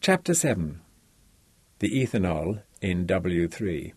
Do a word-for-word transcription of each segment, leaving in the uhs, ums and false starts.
Chapter seven. The Ethanol in W three.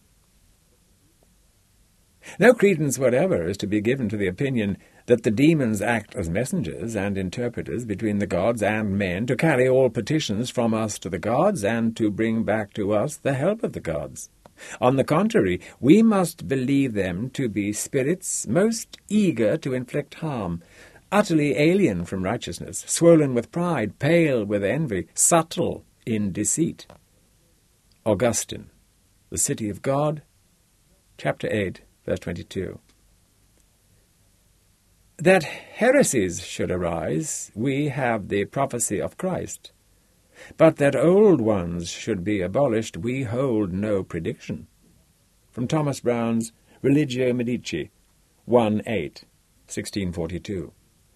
No credence whatever is to be given to the opinion that the demons act as messengers and interpreters between the gods and men to carry all petitions from us to the gods and to bring back to us the help of the gods. On the contrary, we must believe them to be spirits most eager to inflict harm, utterly alien from righteousness, swollen with pride, pale with envy, subtle in deceit. Augustine, The City of God, chapter eight, verse twenty-two. That heresies should arise, we have the prophecy of Christ. But that old ones should be abolished, we hold no prediction. From Thomas Brown's Religio Medici, one eight, sixteen forty-two.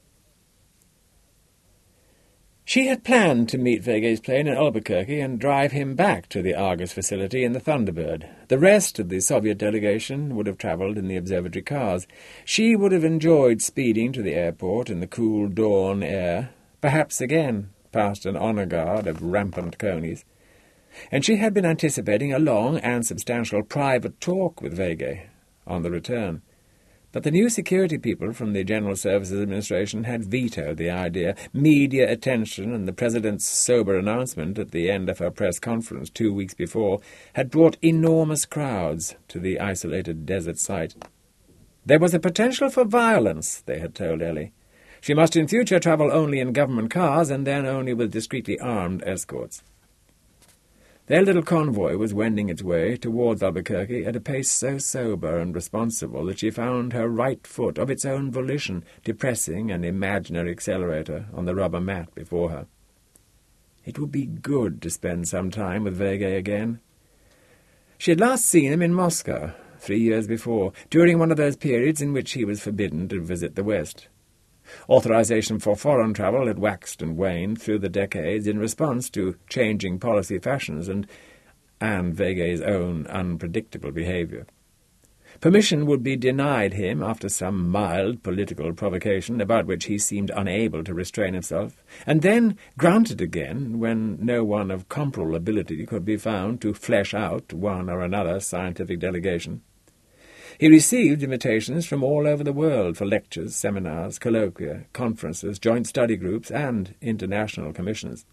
She had planned to meet Vege's plane in Albuquerque and drive him back to the Argus facility in the Thunderbird. The rest of the Soviet delegation would have travelled in the observatory cars. She would have enjoyed speeding to the airport in the cool dawn air, perhaps again past an honour guard of rampant conies. And she had been anticipating a long and substantial private talk with Vege on the return. But the new security people from the General Services Administration had vetoed the idea. Media attention and the President's sober announcement at the end of her press conference two weeks before had brought enormous crowds to the isolated desert site. There was a potential for violence, they had told Ellie. She must in future travel only in government cars and then only with discreetly armed escorts. Their little convoy was wending its way towards Albuquerque at a pace so sober and responsible that she found her right foot, of its own volition, depressing an imaginary accelerator on the rubber mat before her. It would be good to spend some time with Vege again. She had last seen him in Moscow, three years before, during one of those periods in which he was forbidden to visit the West. Authorization for foreign travel had waxed and waned through the decades in response to changing policy fashions and, and Vege's own unpredictable behaviour. Permission would be denied him after some mild political provocation about which he seemed unable to restrain himself, and then granted again when no one of comparable ability could be found to flesh out one or another scientific delegation. He received invitations from all over the world for lectures, seminars, colloquia, conferences, joint study groups, and international commissions.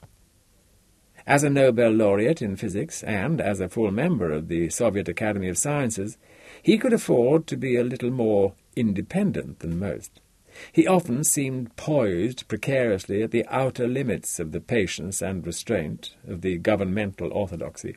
As a Nobel laureate in physics and as a full member of the Soviet Academy of Sciences, he could afford to be a little more independent than most. He often seemed poised precariously at the outer limits of the patience and restraint of the governmental orthodoxy.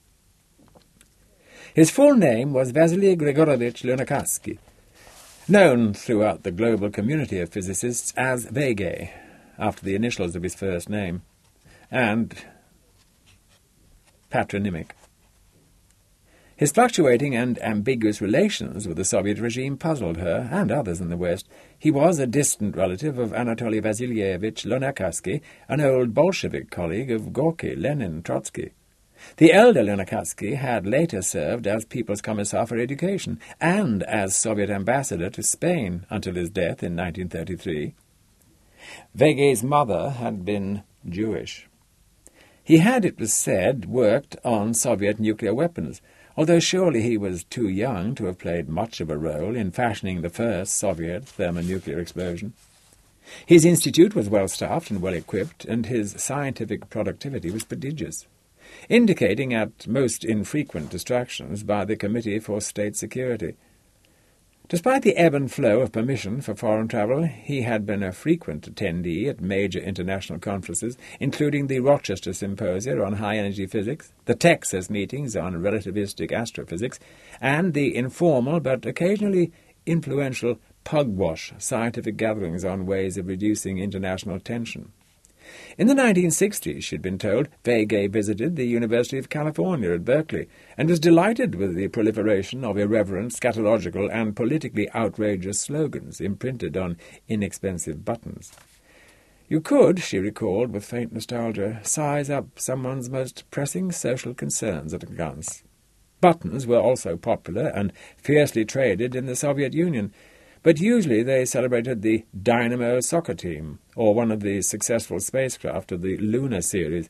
His full name was Vasily Grigorovich Lunacharsky, known throughout the global community of physicists as Vege, after the initials of his first name, and patronymic. His fluctuating and ambiguous relations with the Soviet regime puzzled her and others in the West. He was a distant relative of Anatoly Vasilievich Lunacharsky, an old Bolshevik colleague of Gorky, Lenin, Trotsky. The elder Lunacharsky had later served as People's Commissar for Education and as Soviet ambassador to Spain until his death in nineteen thirty-three. Vege's mother had been Jewish. He had, it was said, worked on Soviet nuclear weapons, although surely he was too young to have played much of a role in fashioning the first Soviet thermonuclear explosion. His institute was well-staffed and well-equipped, and his scientific productivity was prodigious, indicating at most infrequent distractions by the Committee for State Security. Despite the ebb and flow of permission for foreign travel, he had been a frequent attendee at major international conferences, including the Rochester Symposia on High-Energy Physics, the Texas meetings on relativistic astrophysics, and the informal but occasionally influential pugwash scientific gatherings on ways of reducing international tension. In the nineteen sixties, she had been told, Vege visited the University of California at Berkeley and was delighted with the proliferation of irreverent, scatological, and politically outrageous slogans imprinted on inexpensive buttons. You could, she recalled with faint nostalgia, size up someone's most pressing social concerns at a glance. Buttons were also popular and fiercely traded in the Soviet Union, but usually they celebrated the Dynamo soccer team or one of the successful spacecraft of the Luna series,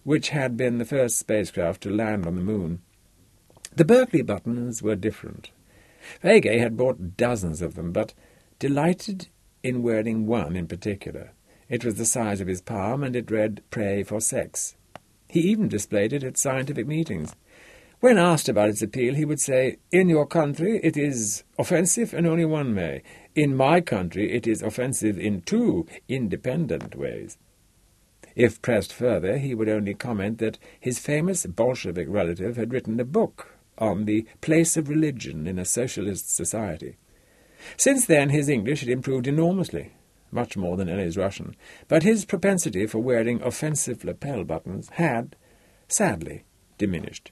which had been the first spacecraft to land on the moon. The Berkeley buttons were different. Vega had bought dozens of them, but delighted in wearing one in particular. It was the size of his palm, and it read, "Pray for sex." He even displayed it at scientific meetings. When asked about its appeal, he would say, "In your country it is offensive in only one way. In my country it is offensive in two independent ways." If pressed further, he would only comment that his famous Bolshevik relative had written a book on the place of religion in a socialist society. Since then his English had improved enormously, much more than Ellie's Russian, but his propensity for wearing offensive lapel buttons had, sadly, diminished.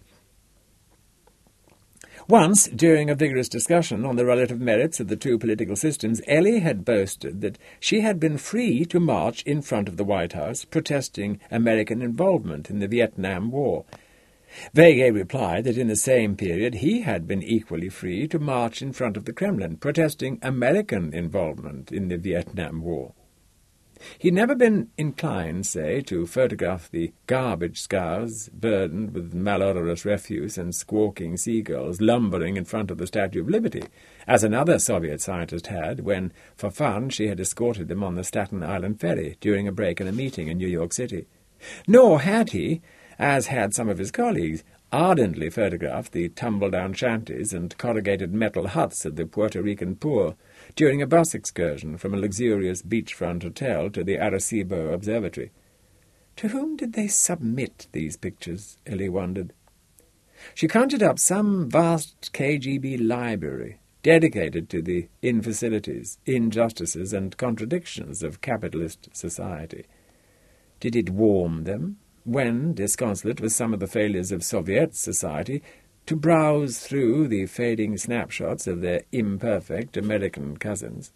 Once, during a vigorous discussion on the relative merits of the two political systems, Ellie had boasted that she had been free to march in front of the White House protesting American involvement in the Vietnam War. Vega replied that in the same period he had been equally free to march in front of the Kremlin protesting American involvement in the Vietnam War. He had never been inclined, say, to photograph the garbage scows burdened with malodorous refuse and squawking seagulls lumbering in front of the Statue of Liberty, as another Soviet scientist had when, for fun, she had escorted them on the Staten Island ferry during a break in a meeting in New York City. Nor had he, as had some of his colleagues, ardently photographed the tumble-down shanties and corrugated metal huts of the Puerto Rican poor during a bus excursion from a luxurious beachfront hotel to the Arecibo Observatory. To whom did they submit these pictures, Ellie wondered. She conjured up some vast K G B library dedicated to the infacilities, injustices, and contradictions of capitalist society. Did it warm them, when, disconsolate with some of the failures of Soviet society, to browse through the fading snapshots of their imperfect American cousins?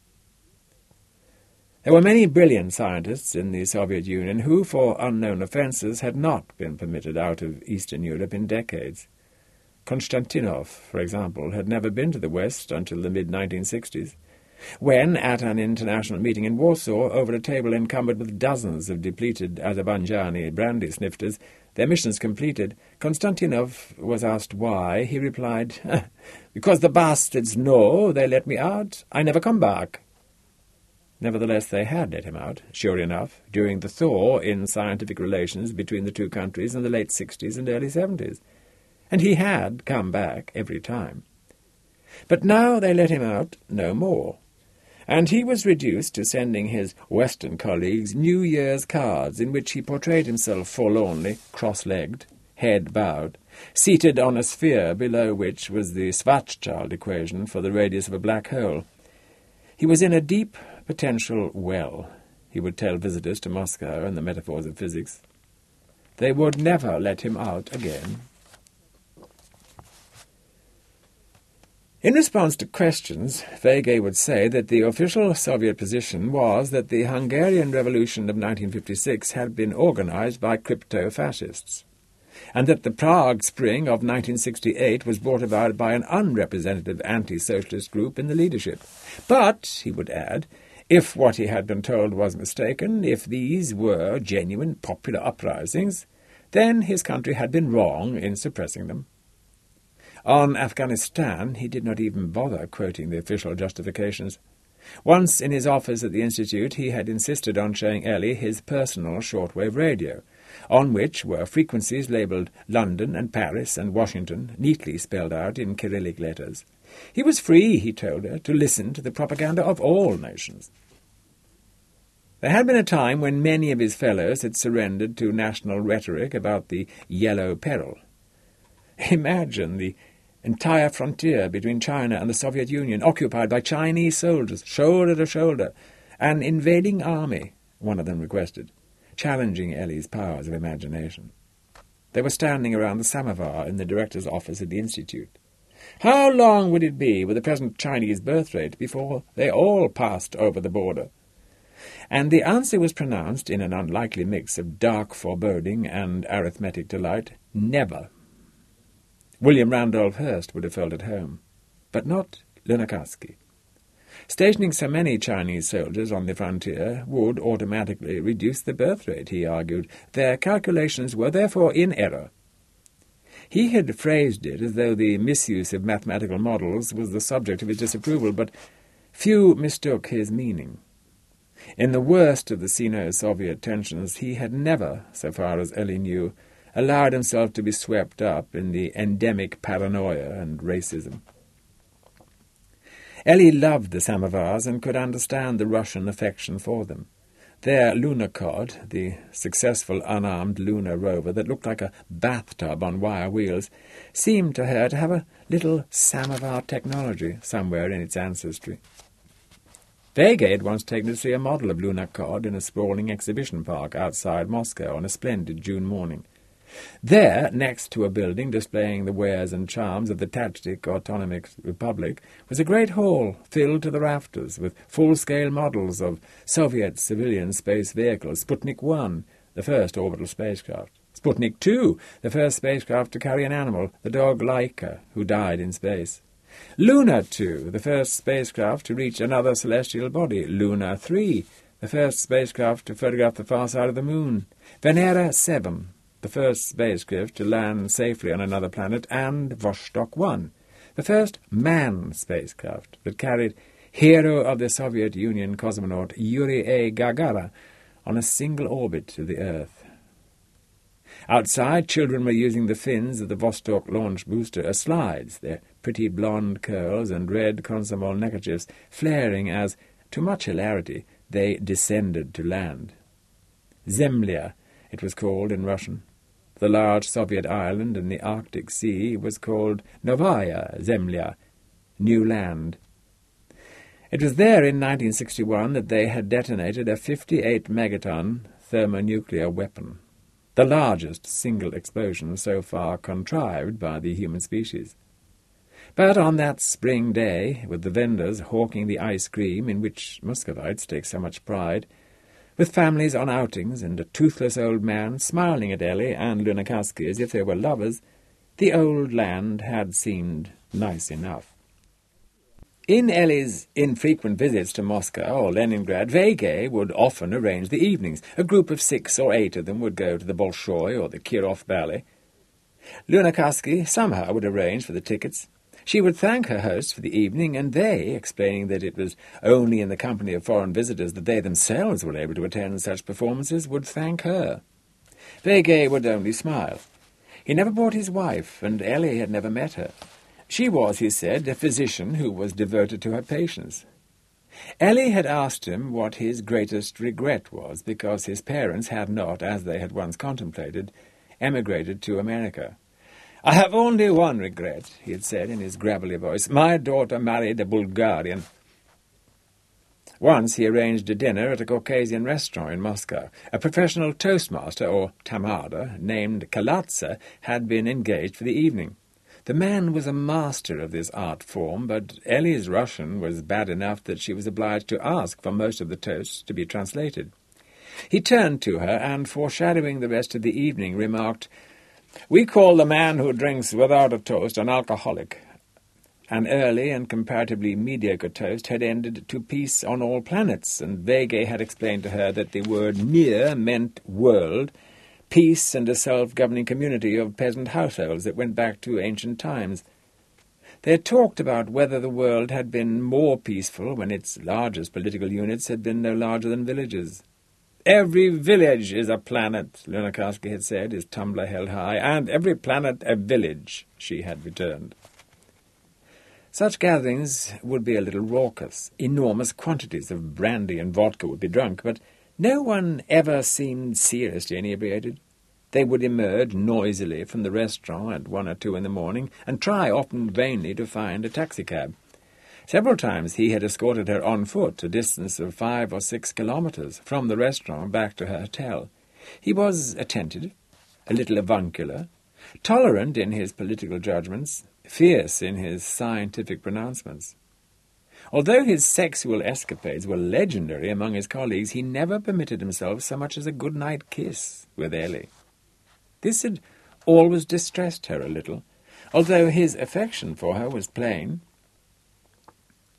There were many brilliant scientists in the Soviet Union who, for unknown offences, had not been permitted out of Eastern Europe in decades. Konstantinov, for example, had never been to the West until the mid nineteen sixties. When, at an international meeting in Warsaw, over a table encumbered with dozens of depleted Azerbaijani brandy snifters, their missions completed, Konstantinov was asked why. He replied, "Because the bastards know they let me out, I never come back." Nevertheless, they had let him out, sure enough, during the thaw in scientific relations between the two countries in the late sixties and early seventies. And he had come back every time. But now they let him out no more, and he was reduced to sending his Western colleagues New Year's cards in which he portrayed himself forlornly, cross-legged, head bowed, seated on a sphere below which was the Schwarzschild equation for the radius of a black hole. He was in a deep potential well, he would tell visitors to Moscow and the metaphors of physics. They would never let him out again. In response to questions, Vega would say that the official Soviet position was that the Hungarian Revolution of nineteen fifty-six had been organized by crypto-fascists, and that the Prague Spring of nineteen sixty-eight was brought about by an unrepresentative anti-socialist group in the leadership. But, he would add, if what he had been told was mistaken, if these were genuine popular uprisings, then his country had been wrong in suppressing them. On Afghanistan, he did not even bother quoting the official justifications. Once in his office at the Institute, he had insisted on showing Ellie his personal shortwave radio, on which were frequencies labelled London and Paris and Washington, neatly spelled out in Cyrillic letters. He was free, he told her, to listen to the propaganda of all nations. There had been a time when many of his fellows had surrendered to national rhetoric about the yellow peril. Imagine the entire frontier between China and the Soviet Union occupied by Chinese soldiers, shoulder to shoulder, an invading army, one of them requested, challenging Ellie's powers of imagination. They were standing around the samovar in the director's office at the Institute. How long would it be with the present Chinese birth rate before they all passed over the border? And the answer was pronounced in an unlikely mix of dark foreboding and arithmetic delight, never. William Randolph Hearst would have felt at home, but not Lunacharsky. Stationing so many Chinese soldiers on the frontier would automatically reduce the birth rate, he argued. Their calculations were therefore in error. He had phrased it as though the misuse of mathematical models was the subject of his disapproval, but few mistook his meaning. In the worst of the Sino-Soviet tensions, he had never, so far as Ellie knew, allowed himself to be swept up in the endemic paranoia and racism. Ellie loved the samovars and could understand the Russian affection for them. Their Lunokhod, the successful unarmed lunar rover that looked like a bathtub on wire wheels, seemed to her to have a little samovar technology somewhere in its ancestry. Vega had once taken to see a model of Lunokhod in a sprawling exhibition park outside Moscow on a splendid June morning. There, next to a building displaying the wares and charms of the Tajik Autonomous Republic, was a great hall filled to the rafters with full-scale models of Soviet civilian space vehicles, Sputnik one, the first orbital spacecraft, Sputnik two, the first spacecraft to carry an animal, the dog Laika, who died in space, Luna two, the first spacecraft to reach another celestial body, Luna three, the first spacecraft to photograph the far side of the moon, Venera seven, the first spacecraft to land safely on another planet, and Vostok one, the first manned spacecraft that carried hero of the Soviet Union cosmonaut Yuri A. Gagarin on a single orbit to the Earth. Outside, children were using the fins of the Vostok launch booster as slides, their pretty blonde curls and red komsomol neckerchiefs flaring as, to much hilarity, they descended to land. Zemlya, it was called in Russian. The large Soviet island in the Arctic Sea was called Novaya Zemlya, New Land. It was there in nineteen sixty-one that they had detonated a fifty-eight megaton thermonuclear weapon, the largest single explosion so far contrived by the human species. But on that spring day, with the vendors hawking the ice cream in which Muscovites take so much pride, with families on outings and a toothless old man smiling at Ellie and Lunacharsky as if they were lovers, the old land had seemed nice enough. In Ellie's infrequent visits to Moscow or Leningrad, Vega would often arrange the evenings. A group of six or eight of them would go to the Bolshoi or the Kirov Ballet. Lunacharsky somehow would arrange for the tickets. She would thank her hosts for the evening, and they, explaining that it was only in the company of foreign visitors that they themselves were able to attend such performances, would thank her. Vega would only smile. He never brought his wife, and Ellie had never met her. She was, he said, a physician who was devoted to her patients. Ellie had asked him what his greatest regret was, because his parents had not, as they had once contemplated, emigrated to America. "I have only one regret," he had said in his gravelly voice. "My daughter married a Bulgarian." Once he arranged a dinner at a Caucasian restaurant in Moscow. A professional toastmaster, or tamada, named Kalatsa, had been engaged for the evening. The man was a master of this art form, but Ellie's Russian was bad enough that she was obliged to ask for most of the toasts to be translated. He turned to her and, foreshadowing the rest of the evening, remarked, "We call the man who drinks without a toast an alcoholic." An early and comparatively mediocre toast had ended to peace on all planets, and Vega had explained to her that the word mir meant world, peace and a self-governing community of peasant households that went back to ancient times. They had talked about whether the world had been more peaceful when its largest political units had been no larger than villages. "Every village is a planet," Lunacharsky had said, his tumbler held high, "and every planet a village," she had returned. Such gatherings would be a little raucous. Enormous quantities of brandy and vodka would be drunk, but no one ever seemed seriously inebriated. They would emerge noisily from the restaurant at one or two in the morning and try, often vainly, to find a taxicab. Several times he had escorted her on foot a distance of five or six kilometres from the restaurant back to her hotel. He was attentive, a little avuncular, tolerant in his political judgments, fierce in his scientific pronouncements. Although his sexual escapades were legendary among his colleagues, he never permitted himself so much as a good-night kiss with Ellie. This had always distressed her a little, although his affection for her was plain.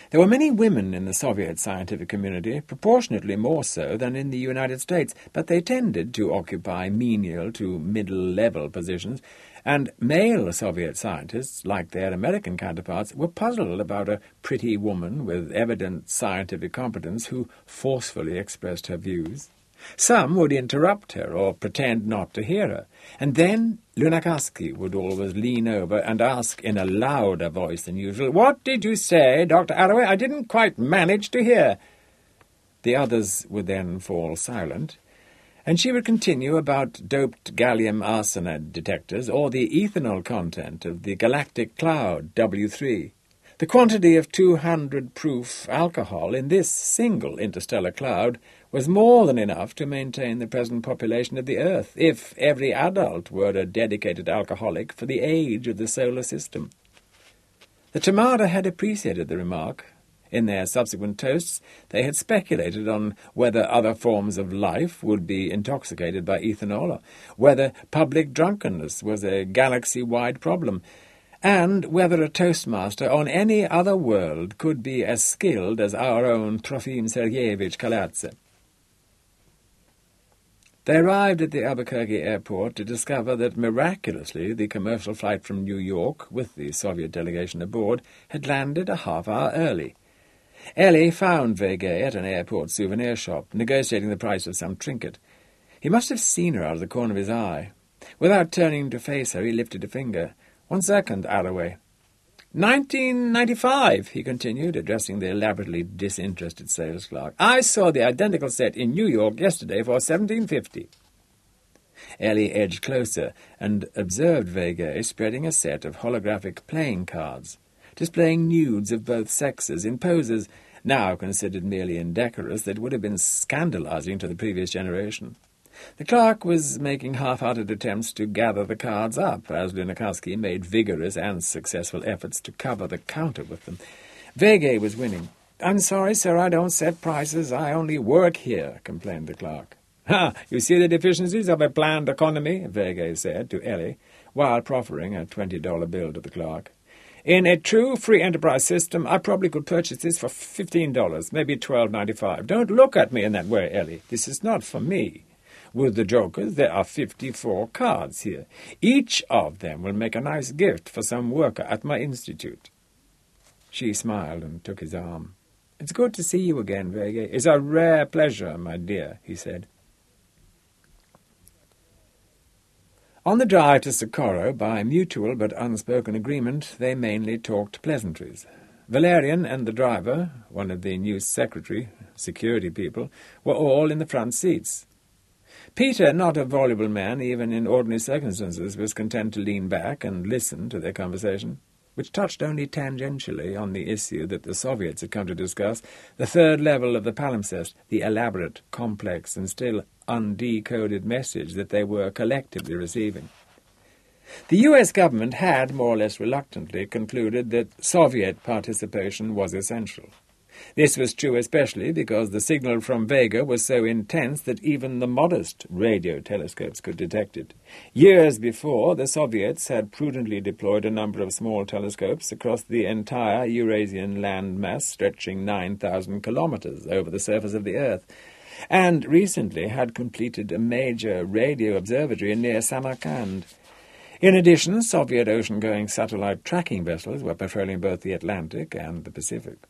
There were many women in the Soviet scientific community, proportionately more so than in the United States, but they tended to occupy menial to middle-level positions, and male Soviet scientists, like their American counterparts, were puzzled about a pretty woman with evident scientific competence who forcefully expressed her views. Some would interrupt her or pretend not to hear her, and then Lunacharsky would always lean over and ask in a louder voice than usual, "What did you say, Doctor Arroway? I didn't quite manage to hear." The others would then fall silent, and she would continue about doped gallium arsenide detectors or the ethanol content of the galactic cloud W three. The quantity of two hundred proof alcohol in this single interstellar cloud was more than enough to maintain the present population of the Earth, if every adult were a dedicated alcoholic for the age of the solar system. The Tamada had appreciated the remark. In their subsequent toasts, they had speculated on whether other forms of life would be intoxicated by ethanol, or whether public drunkenness was a galaxy-wide problem, and whether a toastmaster on any other world could be as skilled as our own Trofim Sergeyevich Kaladze. They arrived at the Albuquerque airport to discover that miraculously the commercial flight from New York, with the Soviet delegation aboard, had landed a half hour early. Ellie found Vegay at an airport souvenir shop, negotiating the price of some trinket. He must have seen her out of the corner of his eye. Without turning to face her, he lifted a finger. "One second, Arroway." Nineteen ninety-five, he continued, addressing the elaborately disinterested sales clerk. "I saw the identical set in New York yesterday for seventeen fifty. Ellie edged closer and observed Vegay spreading a set of holographic playing cards, displaying nudes of both sexes in poses now considered merely indecorous that would have been scandalizing to the previous generation. The clerk was making half-hearted attempts to gather the cards up, as Lunacharsky made vigorous and successful efforts to cover the counter with them. Vegay was winning. "I'm sorry, sir, I don't set prices. I only work here," complained the clerk. "Ha! You see the deficiencies of a planned economy," Vegay said to Ellie, while proffering a twenty dollar bill to the clerk. "In a true free enterprise system, I probably could purchase this for fifteen dollars, maybe twelve ninety-five. Don't look at me in that way, Ellie. This is not for me. With the jokers, there are fifty-four cards here. Each of them will make a nice gift for some worker at my institute." She smiled and took his arm. "It's good to see you again, Vegay. It's a rare pleasure, my dear," he said. On the drive to Socorro, by mutual but unspoken agreement, they mainly talked pleasantries. Valerian and the driver, one of the new secretary, security people, were all in the front seats. Peter, not a voluble man even in ordinary circumstances, was content to lean back and listen to their conversation, which touched only tangentially on the issue that the Soviets had come to discuss, the third level of the palimpsest, the elaborate, complex, and still undecoded message that they were collectively receiving. The U S government had, more or less reluctantly, concluded that Soviet participation was essential. This was true especially because the signal from Vega was so intense that even the modest radio telescopes could detect it. Years before, the Soviets had prudently deployed a number of small telescopes across the entire Eurasian land mass stretching nine thousand kilometers over the surface of the Earth, and recently had completed a major radio observatory near Samarkand. In addition, Soviet ocean-going satellite tracking vessels were patrolling both the Atlantic and the Pacific.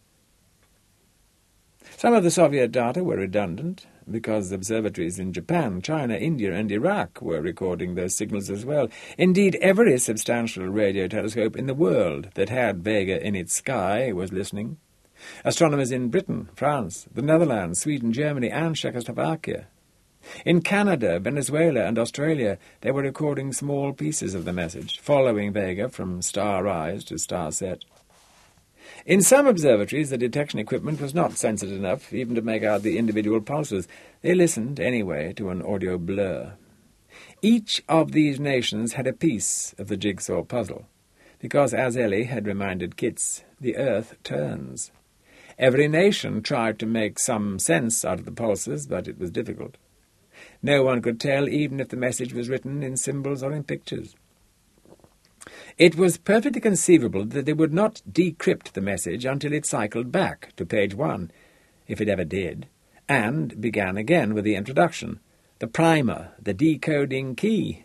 Some of the Soviet data were redundant, because observatories in Japan, China, India, and Iraq were recording those signals as well. Indeed, every substantial radio telescope in the world that had Vega in its sky was listening. Astronomers in Britain, France, the Netherlands, Sweden, Germany, and Czechoslovakia. In Canada, Venezuela, and Australia, they were recording small pieces of the message, following Vega from star rise to star set. In some observatories, the detection equipment was not sensitive enough even to make out the individual pulses. They listened, anyway, to an audio blur. Each of these nations had a piece of the jigsaw puzzle, because, as Ellie had reminded Kitz, the Earth turns. Every nation tried to make some sense out of the pulses, but it was difficult. No one could tell even if the message was written in symbols or in pictures. It was perfectly conceivable that they would not decrypt the message until it cycled back to page one, if it ever did, and began again with the introduction, the primer, the decoding key.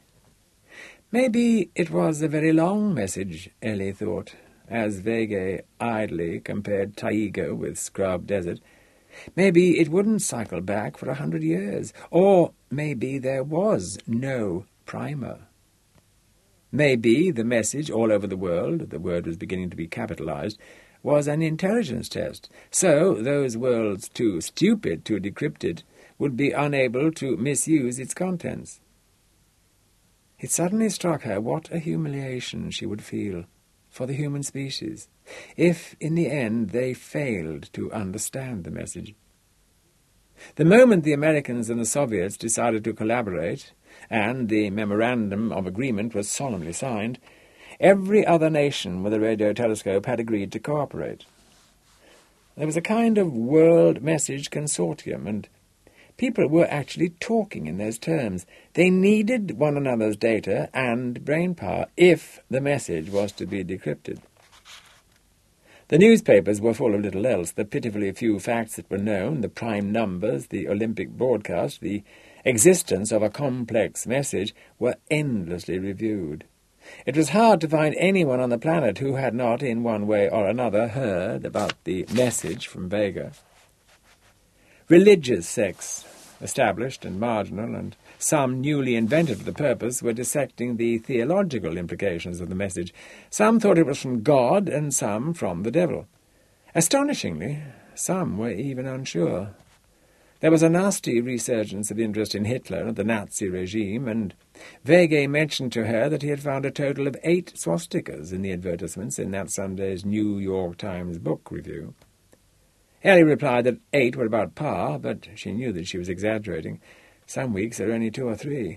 Maybe it was a very long message, Ellie thought, as Vega idly compared Taiga with Scrub Desert. Maybe it wouldn't cycle back for a hundred years, or maybe there was no primer. Maybe the message all over the world, the word was beginning to be capitalized, was an intelligence test, so those worlds too stupid to decrypt it would be unable to misuse its contents. It suddenly struck her what a humiliation she would feel for the human species if, in the end, they failed to understand the message. The moment the Americans and the Soviets decided to collaborate, and the Memorandum of Agreement was solemnly signed, every other nation with a radio telescope had agreed to cooperate. There was a kind of world message consortium, and people were actually talking in those terms. They needed one another's data and brainpower if the message was to be decrypted. The newspapers were full of little else, the pitifully few facts that were known, the prime numbers, the Olympic broadcast, the existence of a complex message were endlessly reviewed. It was hard to find anyone on the planet who had not, in one way or another, heard about the message from Vega. Religious sects, established and marginal, and some newly invented for the purpose, were dissecting the theological implications of the message. Some thought it was from God, and some from the devil. Astonishingly, some were even unsure. There was a nasty resurgence of interest in Hitler and the Nazi regime, and Vega mentioned to her that he had found a total of eight swastikas in the advertisements in that Sunday's New York Times book review. Ellie replied that eight were about par, but she knew that she was exaggerating. Some weeks there were only two or three.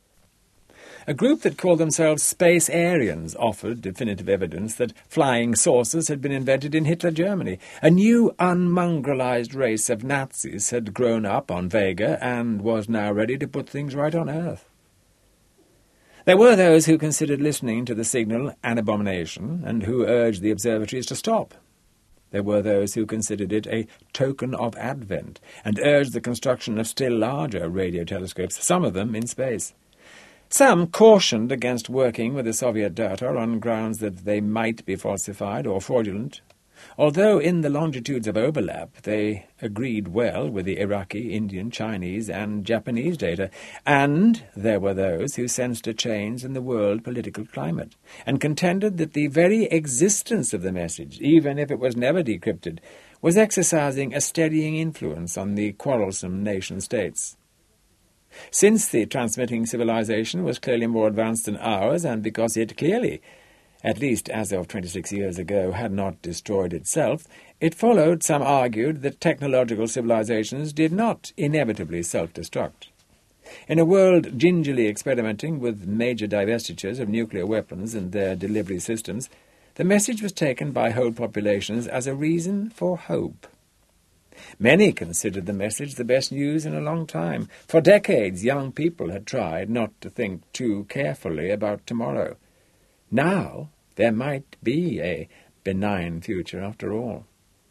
A group that called themselves Space Aryans offered definitive evidence that flying saucers had been invented in Hitler Germany. A new unmongrelized race of Nazis had grown up on Vega and was now ready to put things right on Earth. There were those who considered listening to the signal an abomination and who urged the observatories to stop. There were those who considered it a token of advent and urged the construction of still larger radio telescopes, some of them in space. Some cautioned against working with the Soviet data on grounds that they might be falsified or fraudulent, although in the longitudes of overlap they agreed well with the Iraqi, Indian, Chinese and Japanese data, and there were those who sensed a change in the world political climate and contended that the very existence of the message, even if it was never decrypted, was exercising a steadying influence on the quarrelsome nation-states. Since the transmitting civilization was clearly more advanced than ours, and because it clearly, at least as of twenty-six years ago, had not destroyed itself, it followed, some argued, that technological civilizations did not inevitably self-destruct. In a world gingerly experimenting with major divestitures of nuclear weapons and their delivery systems, the message was taken by whole populations as a reason for hope. Many considered the message the best news in a long time. For decades, young people had tried not to think too carefully about tomorrow. Now there might be a benign future after all.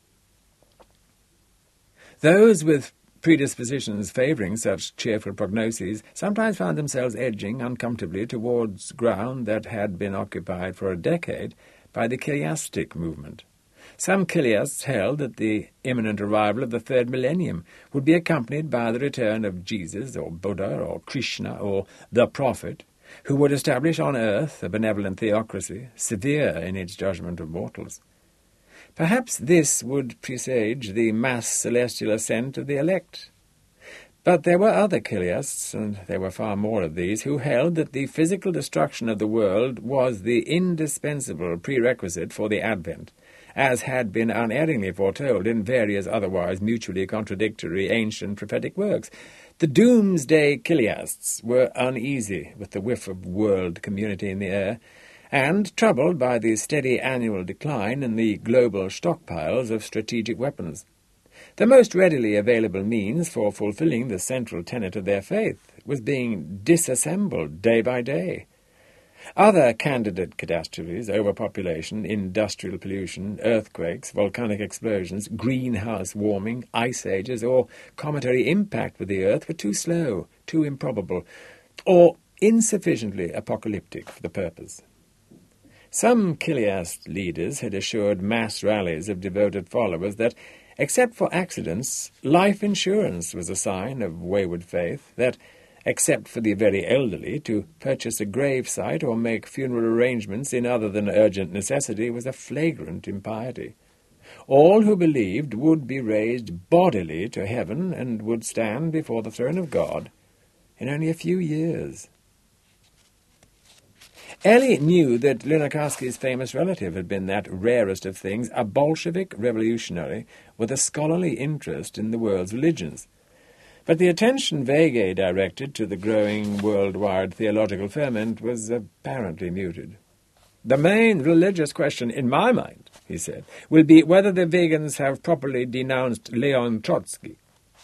Those with predispositions favouring such cheerful prognoses sometimes found themselves edging uncomfortably towards ground that had been occupied for a decade by the Chiliastic movement. Some Chiliasts held that the imminent arrival of the third millennium would be accompanied by the return of Jesus or Buddha or Krishna or the Prophet, who would establish on earth a benevolent theocracy, severe in its judgment of mortals. Perhaps this would presage the mass celestial ascent of the elect. But there were other Chiliasts, and there were far more of these, who held that the physical destruction of the world was the indispensable prerequisite for the Advent, as had been unerringly foretold in various otherwise mutually contradictory ancient prophetic works. The doomsday Chiliasts were uneasy with the whiff of world community in the air, and troubled by the steady annual decline in the global stockpiles of strategic weapons. The most readily available means for fulfilling the central tenet of their faith was being disassembled day by day. Other candidate catastrophes, overpopulation, industrial pollution, earthquakes, volcanic explosions, greenhouse warming, ice ages, or cometary impact with the Earth, were too slow, too improbable, or insufficiently apocalyptic for the purpose. Some Chiliast leaders had assured mass rallies of devoted followers that, except for accidents, life insurance was a sign of wayward faith, that, except for the very elderly, to purchase a gravesite or make funeral arrangements in other than urgent necessity was a flagrant impiety. All who believed would be raised bodily to heaven and would stand before the throne of God in only a few years. Ellie knew that Lunacharsky's famous relative had been that rarest of things, a Bolshevik revolutionary with a scholarly interest in the world's religions. But the attention Veguet directed to the growing worldwide theological ferment was apparently muted. "The main religious question in my mind," he said, "will be whether the vegans have properly denounced Leon Trotsky."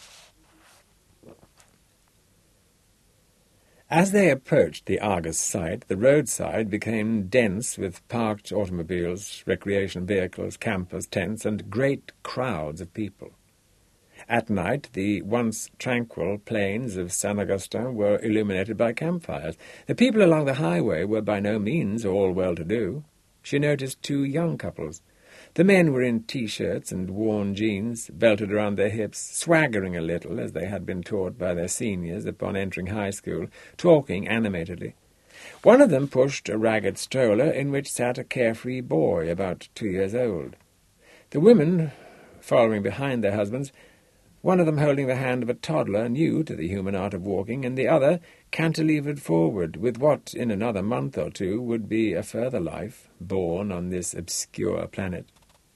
As they approached the Argus site, the roadside became dense with parked automobiles, recreation vehicles, campers, tents, and great crowds of people. At night, the once tranquil plains of Saint Augustin were illuminated by campfires. The people along the highway were by no means all well-to-do. She noticed two young couples. The men were in T-shirts and worn jeans, belted around their hips, swaggering a little, as they had been taught by their seniors upon entering high school, talking animatedly. One of them pushed a ragged stroller in which sat a carefree boy about two years old. The women, following behind their husbands, one of them holding the hand of a toddler new to the human art of walking, and the other cantilevered forward with what, in another month or two, would be a further life born on this obscure planet.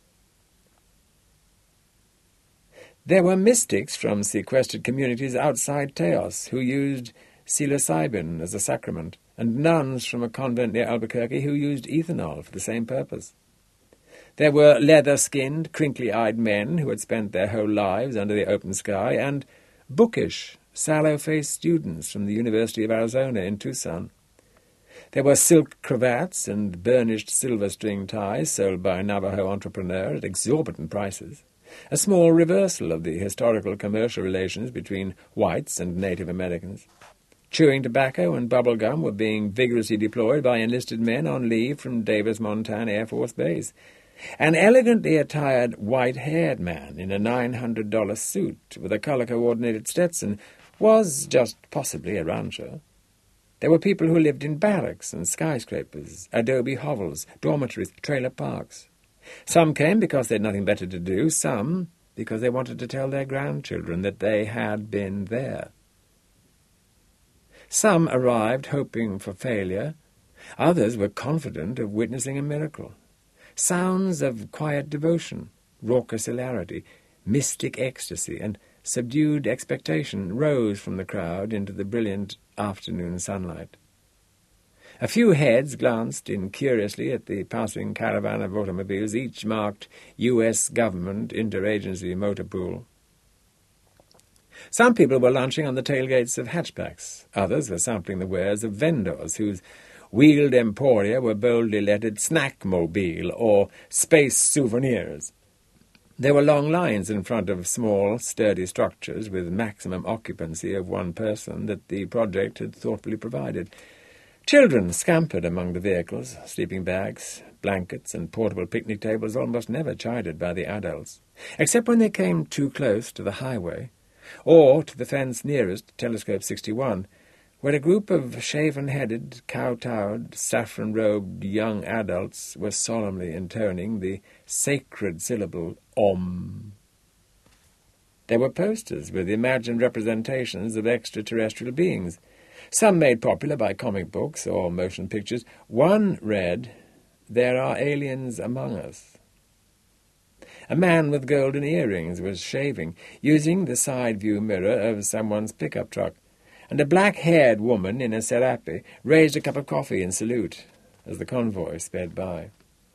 There were mystics from sequestered communities outside Teos who used psilocybin as a sacrament, and nuns from a convent near Albuquerque who used ethanol for the same purpose. There were leather-skinned, crinkly-eyed men who had spent their whole lives under the open sky, and bookish, sallow-faced students from the University of Arizona in Tucson. There were silk cravats and burnished silver-string ties sold by a Navajo entrepreneur at exorbitant prices, a small reversal of the historical commercial relations between whites and Native Americans. Chewing tobacco and bubble gum were being vigorously deployed by enlisted men on leave from Davis Monthan Air Force Base. An elegantly attired white-haired man in a nine hundred dollar suit with a color-coordinated Stetson was just possibly a rancher. There were people who lived in barracks and skyscrapers, adobe hovels, dormitories, trailer parks. Some came because they had nothing better to do, some because they wanted to tell their grandchildren that they had been there. Some arrived hoping for failure, others were confident of witnessing a miracle. Sounds of quiet devotion, raucous hilarity, mystic ecstasy, and subdued expectation rose from the crowd into the brilliant afternoon sunlight. A few heads glanced in curiously at the passing caravan of automobiles, each marked U S Government Interagency Motor Pool. Some people were lunching on the tailgates of hatchbacks. Others were sampling the wares of vendors whose wheeled emporia were boldly lettered Snackmobile or Space Souvenirs. There were long lines in front of small, sturdy structures with maximum occupancy of one person that the project had thoughtfully provided. Children scampered among the vehicles, sleeping bags, blankets, and portable picnic tables almost never chided by the adults, except when they came too close to the highway, or to the fence nearest Telescope sixty-one, where a group of shaven-headed, kowtowed, saffron-robed young adults were solemnly intoning the sacred syllable Om. There were posters with imagined representations of extraterrestrial beings, some made popular by comic books or motion pictures. One read, "There are aliens among us." A man with golden earrings was shaving, using the side-view mirror of someone's pickup truck, and a black-haired woman in a serape raised a cup of coffee in salute as the convoy sped by.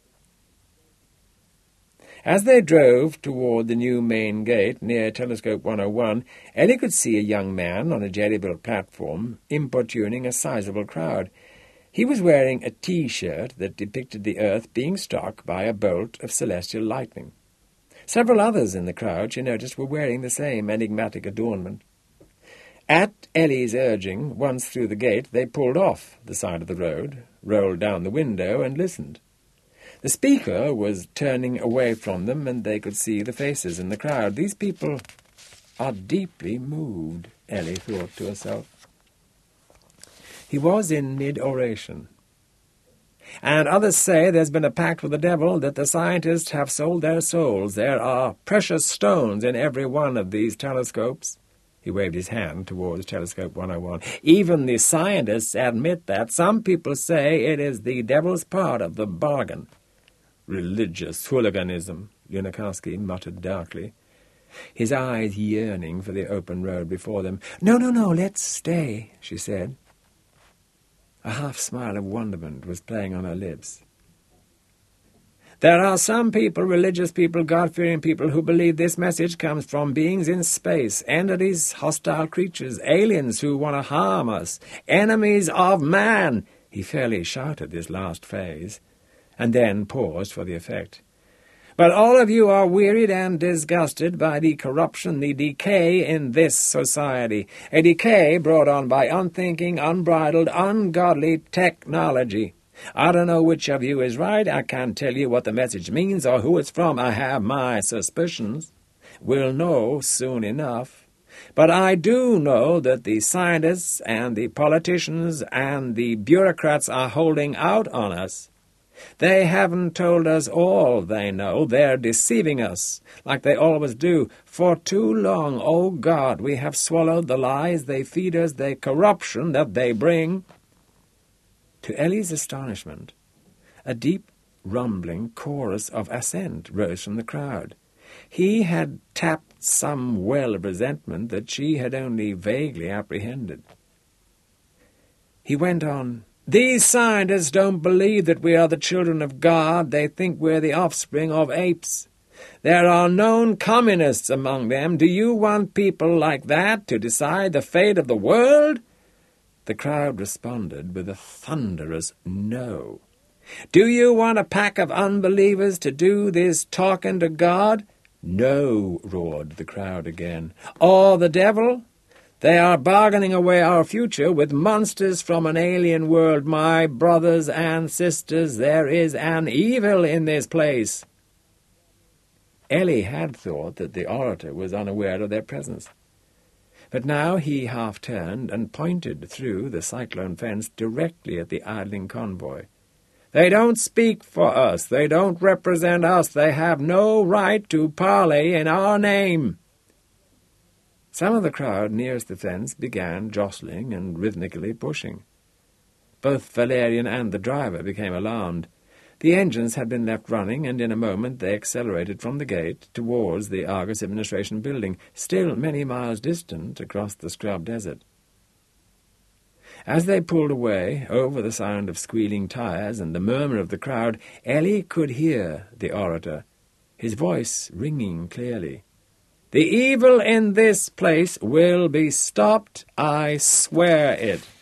As they drove toward the new main gate near Telescope one oh one, Ellie could see a young man on a jerry-built platform importuning a sizable crowd. He was wearing a T-shirt that depicted the earth being struck by a bolt of celestial lightning. Several others in the crowd, she noticed, were wearing the same enigmatic adornment. At Ellie's urging, once through the gate, they pulled off the side of the road, rolled down the window, and listened. The speaker was turning away from them, and they could see the faces in the crowd. These people are deeply moved, Ellie thought to herself. He was in mid-oration. And others say there's been a pact with the devil, that the scientists have sold their souls. There are precious stones in every one of these telescopes. He waved his hand towards Telescope one oh one. Even the scientists admit that. Some people say it is the devil's part of the bargain. Religious hooliganism, Lunacharsky muttered darkly, his eyes yearning for the open road before them. No, no, no, let's stay, she said. A half-smile of wonderment was playing on her lips. There are some people, religious people, God-fearing people, who believe this message comes from beings in space, entities, hostile creatures, aliens who want to harm us, enemies of man. He fairly shouted this last phrase, and then paused for the effect. But all of you are wearied and disgusted by the corruption, the decay in this society, a decay brought on by unthinking, unbridled, ungodly technology. I don't know which of you is right. I can't tell you what the message means or who it's from. I have my suspicions. We'll know soon enough. But I do know that the scientists and the politicians and the bureaucrats are holding out on us. They haven't told us all they know. They're deceiving us, like they always do. For too long, oh God, we have swallowed the lies they feed us, the corruption that they bring. To Ellie's astonishment, a deep, rumbling chorus of assent rose from the crowd. He had tapped some well of resentment that she had only vaguely apprehended. He went on, These scientists don't believe that we are the children of God. They think we're the offspring of apes. There are known communists among them. Do you want people like that to decide the fate of the world? The crowd responded with a thunderous no. Do you want a pack of unbelievers to do this talking to God? No, roared the crowd again. Or the devil? They are bargaining away our future with monsters from an alien world. My brothers and sisters, there is an evil in this place. Ellie had thought that the orator was unaware of their presence. But now he half-turned and pointed through the cyclone fence directly at the idling convoy. They don't speak for us. They don't represent us. They have no right to parley in our name. Some of the crowd nearest the fence began jostling and rhythmically pushing. Both Valerian and the driver became alarmed. The engines had been left running, and in a moment they accelerated from the gate towards the Argus Administration Building, still many miles distant across the scrub desert. As they pulled away, over the sound of squealing tires and the murmur of the crowd, Ellie could hear the orator, his voice ringing clearly. The evil in this place will be stopped, I swear it.